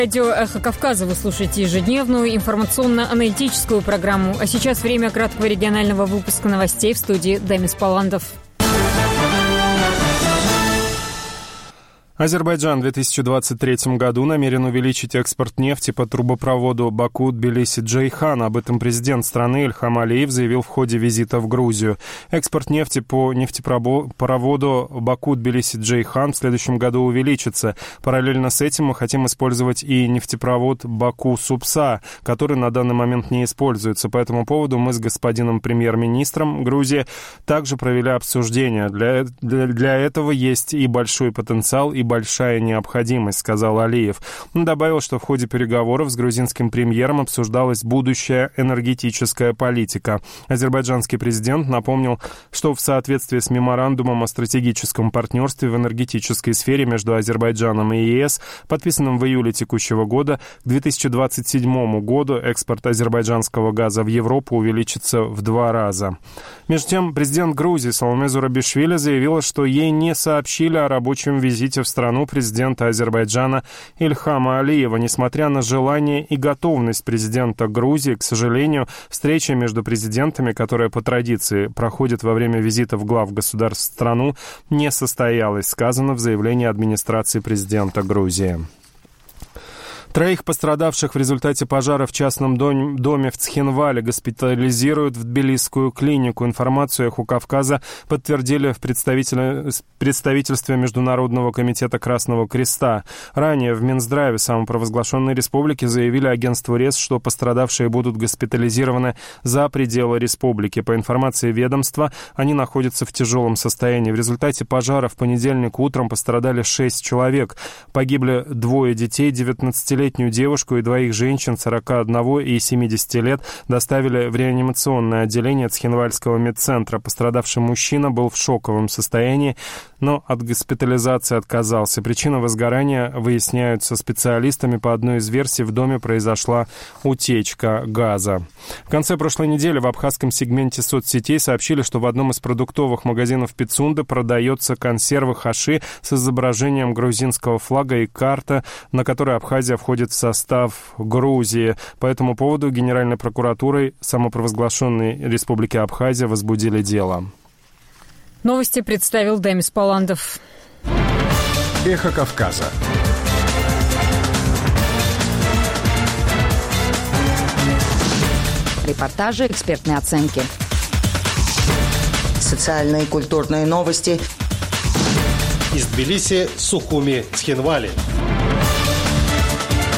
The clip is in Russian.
Радио «Эхо Кавказа» вы слушаете ежедневную информационно-аналитическую программу. А сейчас время краткого регионального выпуска новостей в студии Демис Паландов. Азербайджан в 2023 году намерен увеличить экспорт нефти по трубопроводу Баку-Тбилиси-Джейхан. Об этом президент страны Ильхам Алиев заявил в ходе визита в Грузию. Экспорт нефти по нефтепроводу Баку-Тбилиси-Джейхан в следующем году увеличится. Параллельно с этим мы хотим использовать и нефтепровод Баку-Супса, который на данный момент не используется. По этому поводу мы с господином премьер-министром Грузии также провели обсуждение. Для этого есть и большой потенциал, и большая необходимость, сказал Алиев. Он добавил, что в ходе переговоров с грузинским премьером обсуждалась будущая энергетическая политика. Азербайджанский президент напомнил, что в соответствии с меморандумом о стратегическом партнерстве в энергетической сфере между Азербайджаном и ЕС, подписанным в июле текущего года, к 2027 году экспорт азербайджанского газа в Европу увеличится в 2 раза. Между тем, президент Грузии Саломе Зурабишвили заявила, что ей не сообщили о рабочем визите в страну президента Азербайджана Ильхама Алиева. Несмотря на желание и готовность президента Грузии, к сожалению, встреча между президентами, которая по традиции проходит во время визитов глав государств в страну, не состоялась, сказано в заявлении администрации президента Грузии. 3 пострадавших в результате пожара в частном доме в Цхинвале госпитализируют в тбилисскую клинику. Информацию «Эхо Кавказа» подтвердили в представительстве Международного комитета Красного Креста. Ранее в Минздраве самопровозглашенной республики заявили агентству РЕС, что пострадавшие будут госпитализированы за пределы республики. По информации ведомства, они находятся в тяжелом состоянии. В результате пожара в понедельник утром пострадали 6 человек. Погибли 2 детей, 19-летнюю девушку и 2 женщин 41 и 70 лет доставили в реанимационное отделение Цхинвальского медцентра. Пострадавший мужчина был в шоковом состоянии, но от госпитализации отказался. Причина возгорания выясняются специалистами. По одной из версий, в доме произошла утечка газа. В конце прошлой недели в абхазском сегменте соцсетей сообщили, что в одном из продуктовых магазинов Пицунды продается консервы хаши с изображением грузинского флага и карта, на которой Абхазия входит в состав Грузии. По этому поводу Генеральной прокуратурой самопровозглашенной Республики Абхазия возбудили дело. Новости представил Демис Паландов. Эхо Кавказа. Репортажи, экспертные оценки. Социальные и культурные новости. Из Тбилиси, Сухуми, Цхинвали.